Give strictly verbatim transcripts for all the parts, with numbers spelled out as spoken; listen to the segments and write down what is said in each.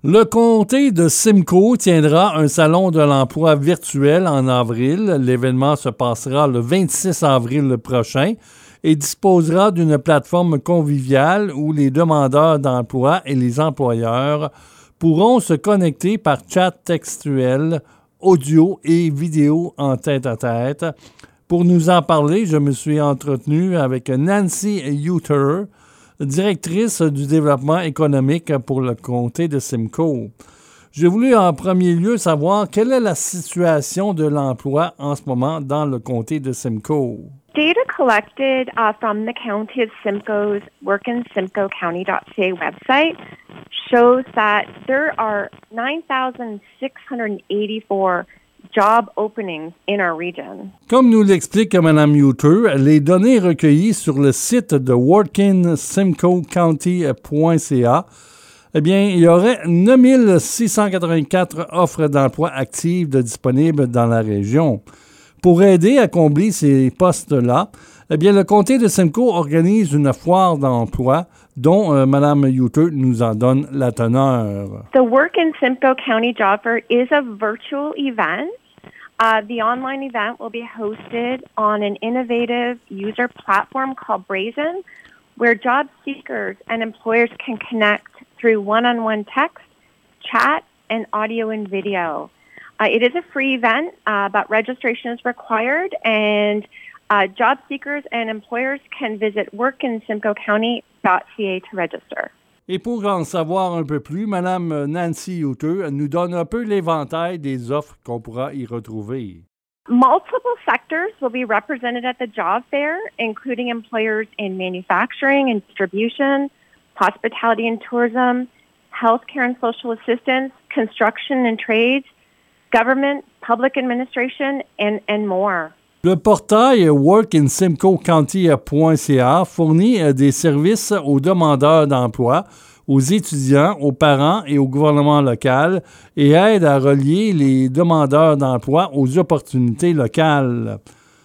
Le comté de Simcoe tiendra un salon de l'emploi virtuel en avril. L'événement se passera le vingt-six avril prochain et disposera d'une plateforme conviviale où les demandeurs d'emploi et les employeurs pourront se connecter par chat textuel, audio et vidéo en tête-à-tête. Pour nous en parler, je me suis entretenu avec Nancy Uter, directrice du développement économique pour le comté de Simcoe. J'ai voulu en premier lieu savoir quelle est la situation de l'emploi en ce moment dans le comté de Simcoe. Data collected uh, from the County of Simcoe's work in simcoe county dot c a website shows that there are nine thousand six hundred eighty-four job openings in our region. Comme nous l'explique Mme Uter, les données recueillies sur le site de work in simcoe county point c a, eh bien, il y aurait neuf mille six cent quatre-vingt-quatre offres d'emploi actives de disponibles dans la région. Pour aider à combler ces postes-là, eh bien, le comté de Simcoe organise une foire d'emploi dont euh, Mme Uter nous en donne la teneur. The Work in Simcoe County Job Fair is a virtual event. Uh, the online event will be hosted on an innovative user platform called Brazen, where job seekers and employers can connect through one-on-one text, chat, and audio and video. Uh, it is a free event, uh, but registration is required, and uh, job seekers and employers can visit work in simcoe county dot c a to register. Et pour en savoir un peu plus, Mme Nancy Uter nous donne un peu l'éventail des offres qu'on pourra y retrouver. Multiple sectors will be represented at the job fair, including employers in manufacturing and distribution, hospitality and tourism, healthcare and social assistance, construction and trades, government, public administration, and, and more. Le portail work in simcoe county point c a fournit des services aux demandeurs d'emploi, aux étudiants, aux parents et au gouvernement local et aide à relier les demandeurs d'emploi aux opportunités locales.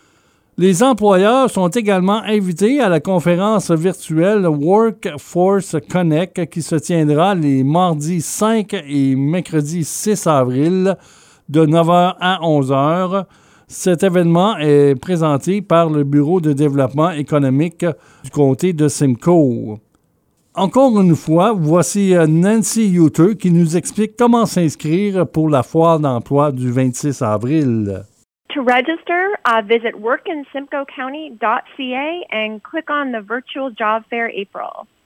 Les employeurs sont également invités à la conférence virtuelle Workforce Connect qui se tiendra les mardis cinq et mercredi six avril de neuf heures à onze heures. Cet événement est présenté par le Bureau de développement économique du comté de Simcoe. Encore une fois, voici Nancy Uter qui nous explique comment s'inscrire pour la foire d'emploi du vingt-six avril. To register, uh, visit work in simcoe county dot c a and click on the virtual job fair April.